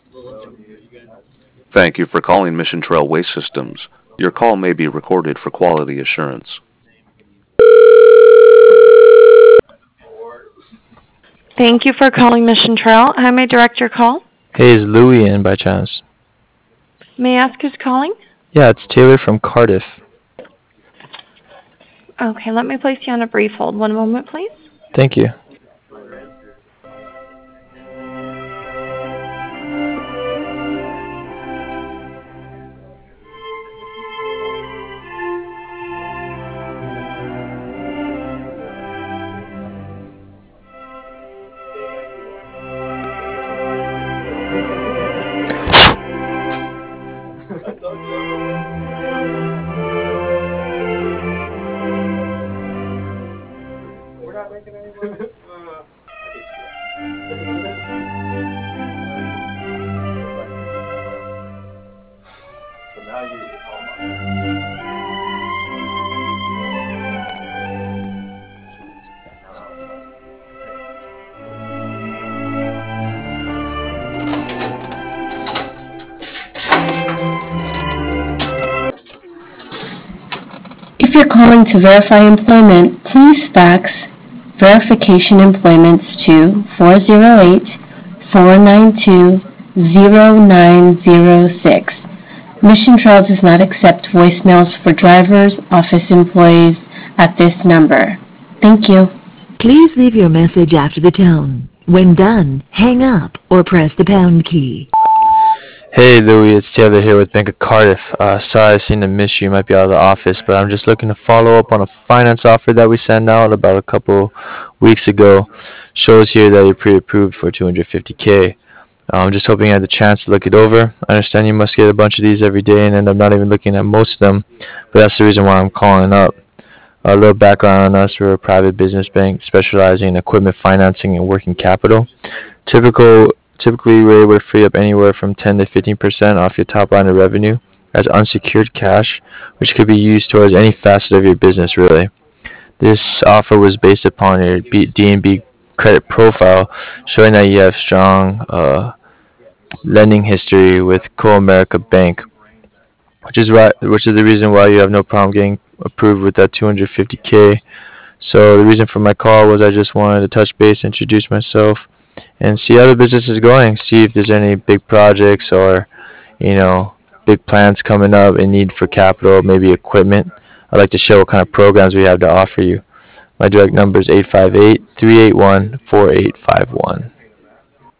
Thank you for calling Mission Trail Waste Systems. Your call may be recorded for quality assurance. Thank you for calling Mission Trail. How may I direct your call? Hey, is Louie in by chance? May I ask who's calling? Yeah, it's Taylor from Cardiff. Okay, let me place you on a brief hold. One moment, please. Thank you. If you're calling to verify employment, please fax verification employments to 408-492-0906. Mission Trail does not accept voicemails for drivers, office employees at this number. Thank you. Please leave your message after the tone. When done, hang up or press the pound key. Hey, Louie, it's Taylor here with Bank of Cardiff. Sorry I seem to miss you. You might be out of the office, but I'm just looking to follow up on a finance offer that we sent out about a couple weeks ago. Shows here that you're pre-approved for 250K. I'm just hoping you had the chance to look it over. I understand you must get a bunch of these every day and end up not even looking at most of them, but that's the reason why I'm calling up. A little background on us: we're a private business bank specializing in equipment financing and working capital. Typically, we're able to free up anywhere from 10 to 15% off your top line of revenue as unsecured cash, which could be used towards any facet of your business, really. This offer was based upon your DNB credit profile, showing that you have strong lending history with Co-America Bank, which is the reason why you have no problem getting approved with that 250K. So the reason for my call was I just wanted to touch base, introduce myself, and see how the business is going. See if there's any big projects or, you know, big plans coming up in need for capital, maybe equipment. I'd like to show what kind of programs we have to offer you. My direct number is 858-381-4851.